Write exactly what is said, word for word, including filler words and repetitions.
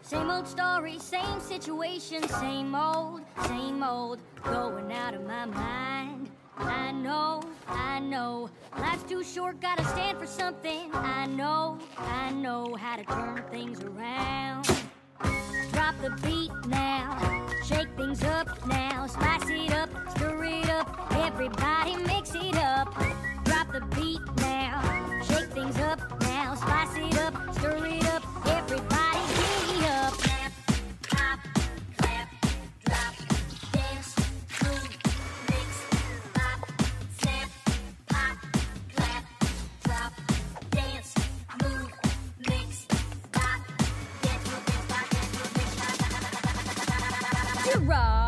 Same old story, same situation, same old, same old, going out of my mind. I know, I know, life's too short, gotta stand for something. I know, I know how to turn things around. Drop the beat now, shake things up now, spice it up, stir it up, everybody mix it up. Drop the beat now, shake things up now, spice it up, stir it up, everybody giddy up. Clap, pop, clap, drop, dance, move, mix, pop, snap, pop, clap, drop, dance, move, mix, pop, dance, move, mix, pop, dance, move, mix, pop. You're right.